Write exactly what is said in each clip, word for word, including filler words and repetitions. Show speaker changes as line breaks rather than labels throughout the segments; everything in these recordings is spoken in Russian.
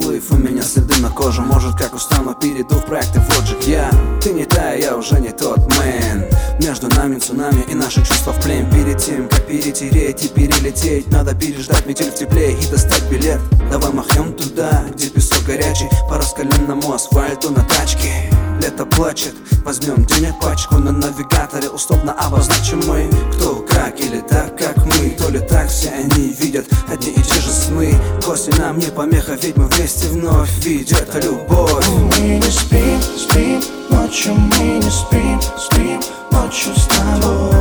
поцелуев у меня следы на коже. Может, как устану, перейду в проекты вот же я. Ты не та, я уже не тот мэн. Между нами цунами и наши чувства в плен. Перед тем, как перетереть и перелететь, надо переждать метель в тепле и достать билет. Давай махнем туда, где песок горячий, по раскаленному асфальту на тачке. Лето плачет, возьмем денег пачку. На навигаторе условно обозначим мы, кто как или так, как мы. То ли так все они видят одни и те же сны. Гости нам не помеха, ведь мы вместе вновь видят любовь.
Мы не спим, спим, ночью мы не спим, спим, ночью с тобой.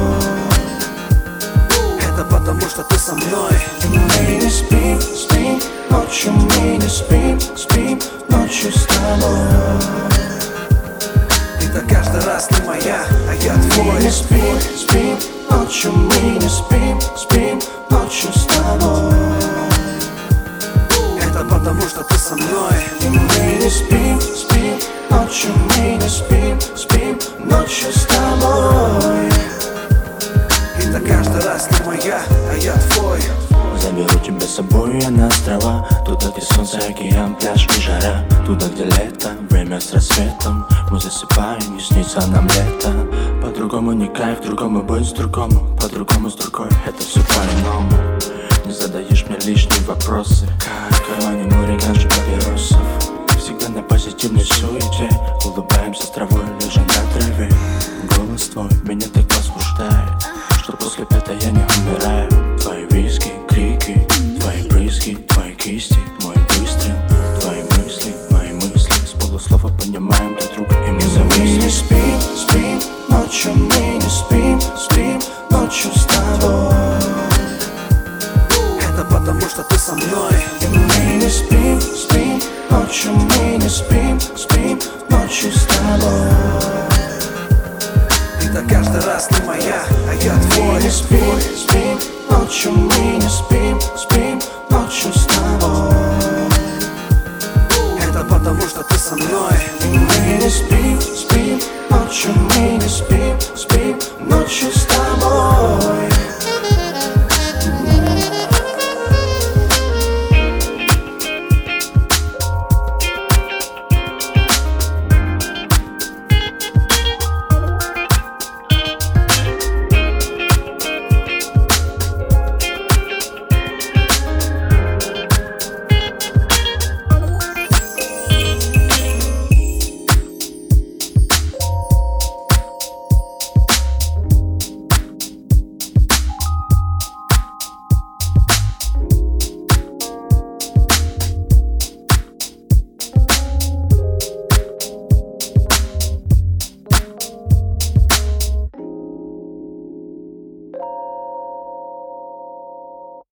Это потому что ты со мной.
Мы не спим, спим, ночью мы не спим, спим, ночью с тобой.
Это каждый раз ты моя, а я твой.
Мы не спим, спим, ночью мы не спим, спим, ночью с тобой.
Это потому что ты со мной.
Мы не спим, спим, ночью мы не спим, спим, ночью с тобой.
Это каждый раз ты моя, а я твой.
Заберу тебя с собой на острова, туда, где солнце, океан, пляж и жара. Туда, где лето, время с рассветом. Мы засыпаем, не снится нам лето. По-другому не кайф, другому будет с другому. По-другому с другой, это все по-иному. Не задаешь мне лишние вопросы. Как в кармане море ганжи папиросов. Всегда на позитивной суете. Улыбаемся с травой, лежа на траве. Голос твой меня так возбуждает, что после пята я не умираю. Твои виски, крики, твои брызги, твои кисти, мой выстрел. Твои мысли, мои мысли, с полуслова понимаем друг друга, и мы зависли. Мы не спим, спим, ночью мы не спим, спим, ночью с тобой.
Это потому что ты со мной.
Мы не спим, спим, ночью мы не спим, спим, ночью с тобой.
Это каждый раз ты моя, а я твой.
Мы не спим, спим, ночью мы не спим.